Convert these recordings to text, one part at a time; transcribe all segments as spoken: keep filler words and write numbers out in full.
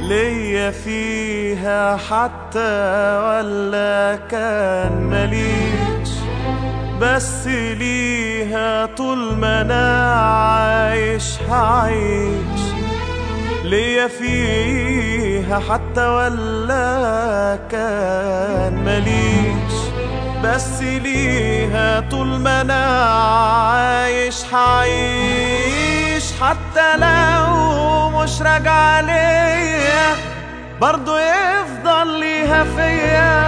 ليا فيها حتى ولا كان مليش، بس ليها طول ما انا عايش هعيش. ليا فيها حتى ولا كان مليش، بس ليها طول ما انا عايش هعيش. حتى لو مش راجعة ليا برضو يفضل ليها فيا،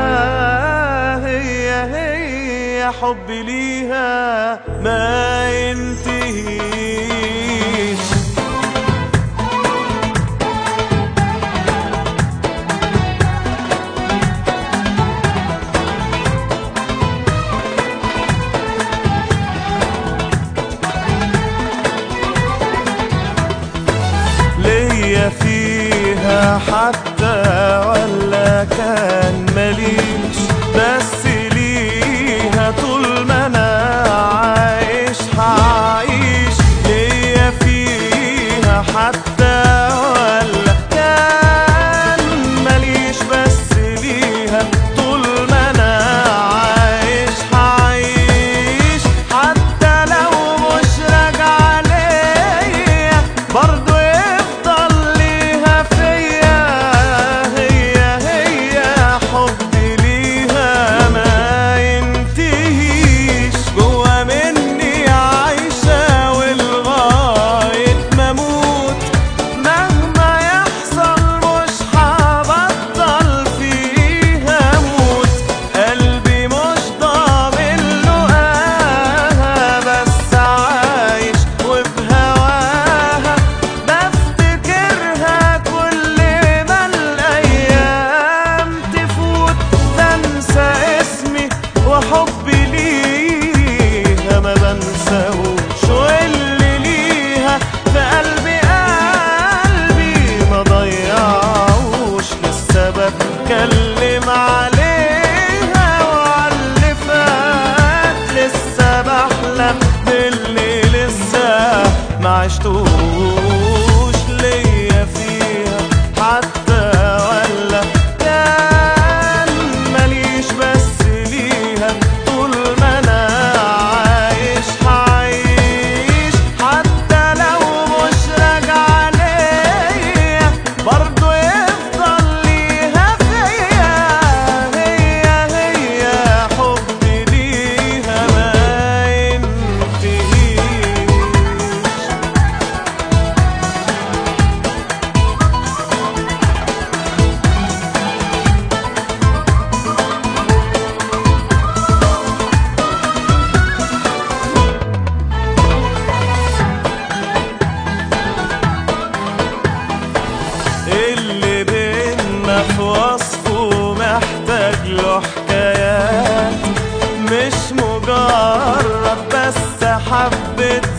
هي هي حبي ليها ما ينتهيش. ليا فيها حتى ولا كان مليش، بس ليها طول ما انا عايش هعيش. ليا فيها حتى ولا كان مليش، بس ليها طول ما انا عايش هعيش. حتى لو مش راجعة ليا برضو حبي ليها ما بنساهوش، واللي ليها في قلبي قلبي ما ضيعوش. لسه بتكلم عليها وعاللي فات، لسه بحلم باللي لسه ما عشتوش. ليا فيها حتى ولا كان مليش، بس طول ما انا عايش هعيش. حتى لو مش راجعة ليا برضو يفضل ليها فيا، هي هي حبي ليها ما ينتهيش. اللي بينا في وصفه محتاج له حكايات، مش مجرد بس حبة